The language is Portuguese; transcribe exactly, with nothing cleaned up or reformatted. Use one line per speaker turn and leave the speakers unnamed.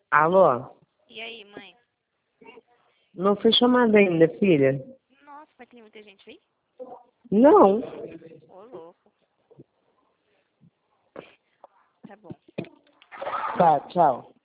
Alô?
E aí, mãe?
Não foi chamada ainda, filha?
Nossa, mas tem muita gente aí?
Não.
Ô, louco. Tá bom.
Tá, tchau.